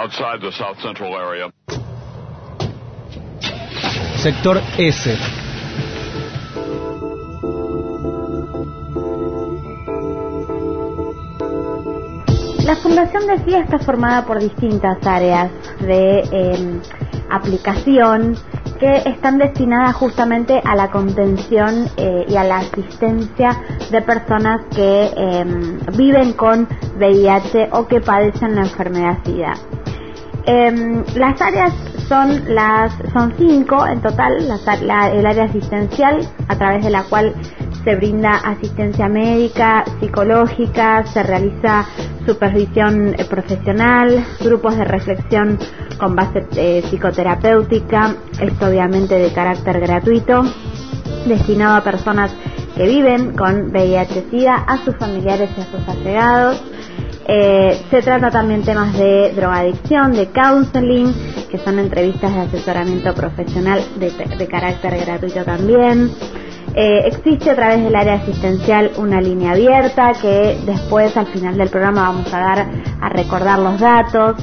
outside the South Central area. Sector S. La Fundación de SIDA está formada por distintas áreas de aplicación que están destinadas justamente a la contención y a la asistencia de personas que viven con VIH o que padecen la enfermedad SIDA. Las áreas son 5 en total, el área asistencial, a través de la cual se brinda asistencia médica, psicológica, se realiza supervisión profesional, grupos de reflexión con base psicoterapéutica, esto obviamente de carácter gratuito, destinado a personas que viven con VIH-Sida, a sus familiares y a sus allegados. Se trata también temas de drogadicción, de counseling, que son entrevistas de asesoramiento profesional de carácter gratuito también. Existe a través del área asistencial una línea abierta que después al final del programa vamos a recordar los datos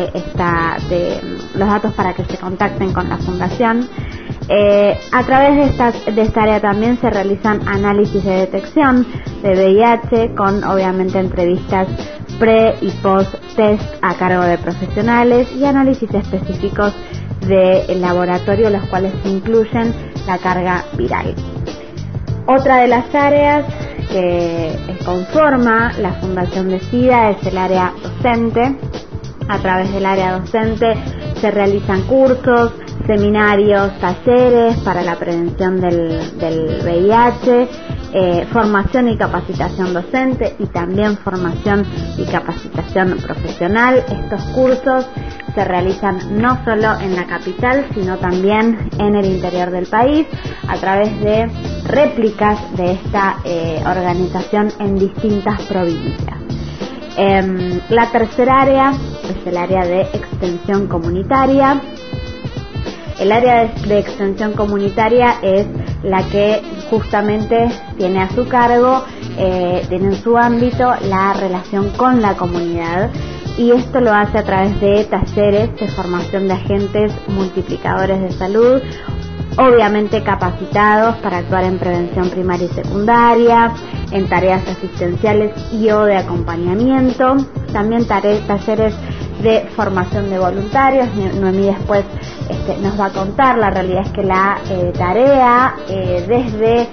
los datos para que se contacten con la fundación. A través de esta área también se realizan análisis de detección de VIH con obviamente entrevistas pre y post test a cargo de profesionales y análisis específicos de laboratorio, los cuales incluyen la carga viral. Otra de las áreas que conforma la Fundación de SIDA es el área docente. A través del área docente se realizan cursos, seminarios, talleres para la prevención del VIH, formación y capacitación docente y también formación y capacitación profesional. Estos cursos se realizan no solo en la capital, sino también en el interior del país, a través de réplicas de esta organización en distintas provincias. La tercera área es el área de extensión comunitaria. El área de extensión comunitaria es la que justamente tiene a su cargo, tiene en su ámbito la relación con la comunidad, y esto lo hace a través de talleres de formación de agentes multiplicadores de salud, obviamente capacitados para actuar en prevención primaria y secundaria, en tareas asistenciales y o de acompañamiento, también talleres de formación de voluntarios. Noemí después nos va a contar. La realidad es que la tarea desde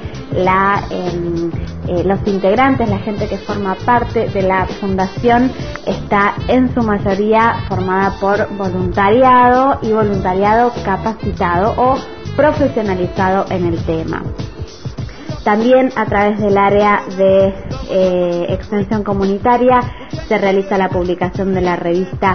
los integrantes, la gente que forma parte de la fundación, está en su mayoría formada por voluntariado y voluntariado capacitado o profesionalizado en el tema. También a través del área de extensión comunitaria se realiza la publicación de la revista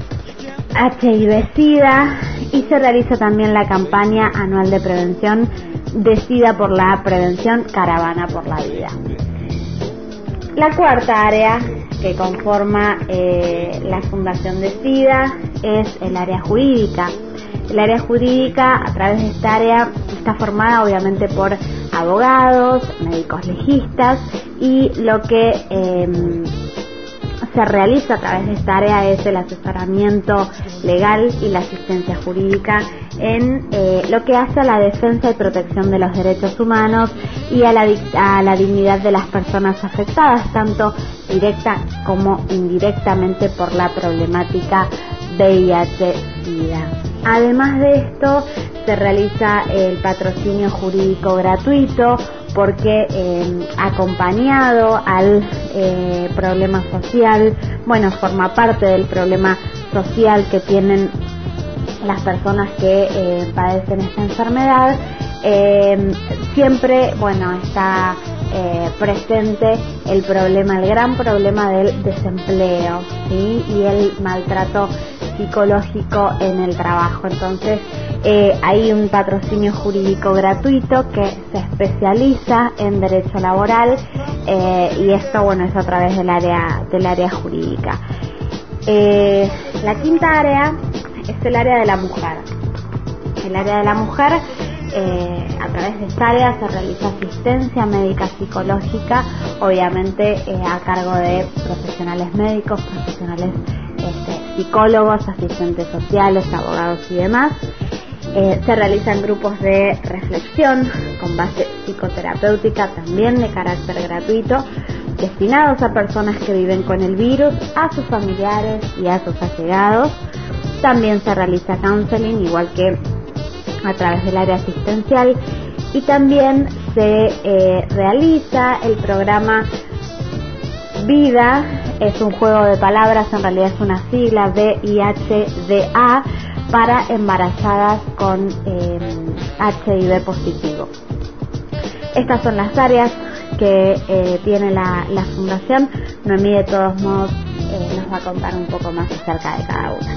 HIV-Sida y se realiza también la campaña anual de prevención de SIDA por la prevención Caravana por la Vida. La cuarta área que conforma la Fundación de SIDA es el área jurídica. El área jurídica, a través de esta área, está formada obviamente por abogados, médicos legistas, y lo que se realiza a través de esta área es el asesoramiento legal y la asistencia jurídica en lo que hace a la defensa y protección de los derechos humanos y a la dignidad de las personas afectadas, tanto directa como indirectamente por la problemática VIH-Sida. Además de esto, se realiza el patrocinio jurídico gratuito, porque acompañado al problema social, forma parte del problema social que tienen las personas que padecen esta enfermedad. Siempre, está presente el gran problema del desempleo, ¿sí? Y el maltrato psicológico en el trabajo. Entonces hay un patrocinio jurídico gratuito que se especializa en derecho laboral, y esto es a través del área jurídica. La quinta área es el área de la mujer. El área de la mujer, a través de esta área se realiza asistencia médica psicológica, obviamente a cargo de profesionales médicos, profesionales psicólogos, asistentes sociales, abogados y demás. Se realizan grupos de reflexión con base psicoterapéutica, también de carácter gratuito, destinados a personas que viven con el virus, a sus familiares y a sus allegados. También se realiza counseling, igual que a través del área asistencial, y también se realiza el programa Vida. Es un juego de palabras, en realidad es una sigla, VIHDA, para embarazadas con HIV positivo. Estas son las áreas que tiene la fundación. Noemí, de todos modos, nos va a contar un poco más acerca de cada una.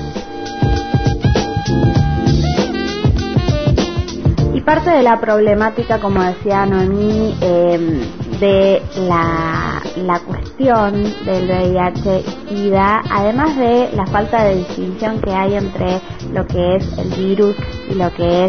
Y parte de la problemática, como decía Noemí, de la cuestión del VIH-Sida, además de la falta de distinción que hay entre lo que es el virus y lo que es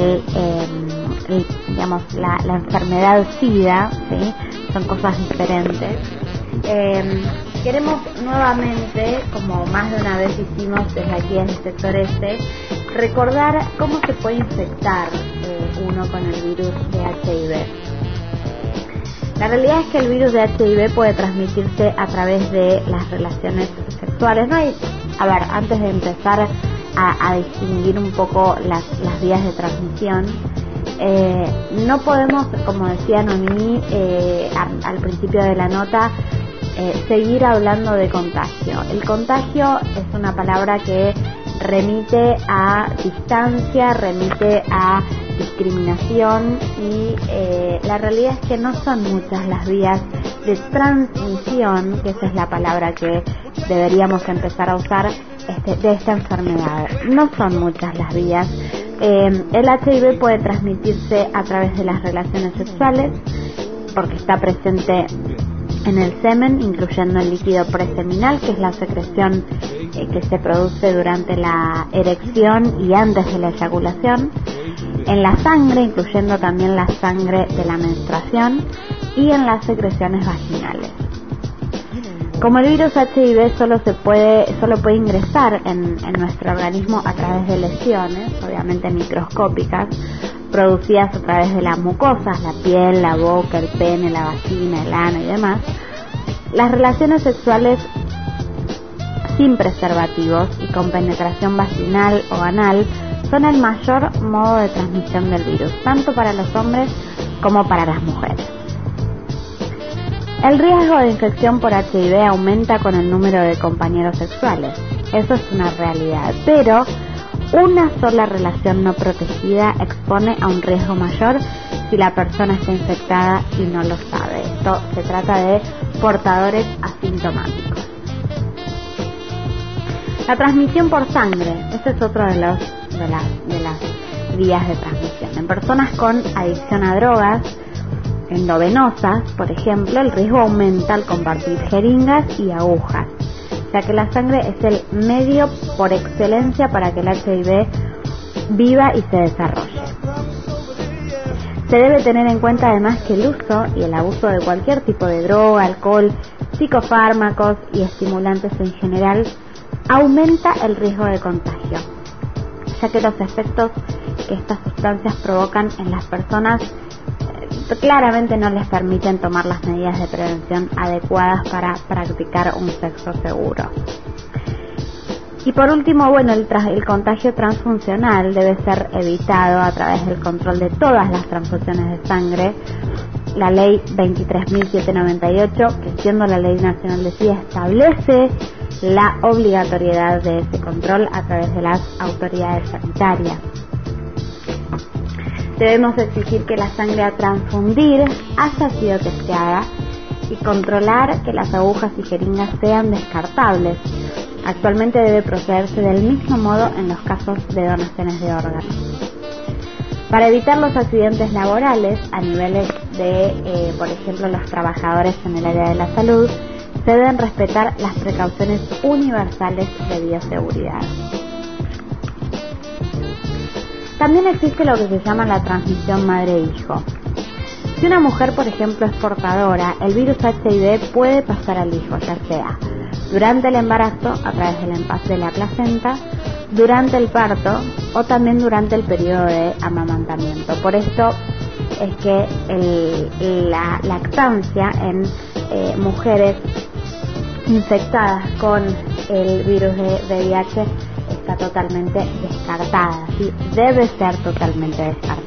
la enfermedad SIDA, ¿sí? Son cosas diferentes. Queremos nuevamente, como más de una vez hicimos desde aquí en el sector recordar cómo se puede infectar uno con el virus de HIV. La realidad es que el virus de HIV puede transmitirse a través de las relaciones sexuales. No hay, antes de empezar a distinguir un poco las vías de transmisión, no podemos, como decía Noemí al principio de la nota, seguir hablando de contagio. El contagio es una palabra que remite a distancia, remite a discriminación, y la realidad es que no son muchas las vías de transmisión, que esa es la palabra que deberíamos empezar a usar, de esta enfermedad. No son muchas las vías. El HIV puede transmitirse a través de las relaciones sexuales, porque está presente en el semen, incluyendo el líquido preseminal, que es la secreción que se produce durante la erección y antes de la eyaculación, en la sangre, incluyendo también la sangre de la menstruación, y en las secreciones vaginales. Como el virus HIV solo puede ingresar en nuestro organismo a través de lesiones, obviamente microscópicas, producidas a través de las mucosas, la piel, la boca, el pene, la vagina, el ano y demás, las relaciones sexuales sin preservativos y con penetración vaginal o anal son el mayor modo de transmisión del virus, tanto para los hombres como para las mujeres. El riesgo de infección por HIV aumenta con el número de compañeros sexuales. Eso es una realidad, pero una sola relación no protegida expone a un riesgo mayor si la persona está infectada y no lo sabe. Esto se trata de portadores asintomáticos. La transmisión por sangre, este es otro de las vías de transmisión. En personas con adicción a drogas endovenosas, por ejemplo, el riesgo aumenta al compartir jeringas y agujas, ya que la sangre es el medio por excelencia para que el HIV viva y se desarrolle. Se debe tener en cuenta además que el uso y el abuso de cualquier tipo de droga, alcohol, psicofármacos y estimulantes en general aumenta el riesgo de contagio, ya que los efectos que estas sustancias provocan en las personas claramente no les permiten tomar las medidas de prevención adecuadas para practicar un sexo seguro. Y por último, el contagio transfuncional debe ser evitado a través del control de todas las transfusiones de sangre. La ley 23.798, que siendo la ley nacional de SIDA, establece la obligatoriedad de ese control a través de las autoridades sanitarias. Debemos exigir que la sangre a transfundir haya sido testeada y controlar que las agujas y jeringas sean descartables. Actualmente debe procederse del mismo modo en los casos de donaciones de órganos. Para evitar los accidentes laborales a niveles de, por ejemplo, los trabajadores en el área de la salud, se deben respetar las precauciones universales de bioseguridad. También existe lo que se llama la transmisión madre-hijo. Si una mujer, por ejemplo, es portadora, el virus HIV puede pasar al hijo, ya sea durante el embarazo a través del empase de la placenta, durante el parto o también durante el periodo de amamantamiento. Por esto es que la lactancia en mujeres infectadas con el virus de VIH está totalmente descartada, ¿sí? Debe ser totalmente descartada.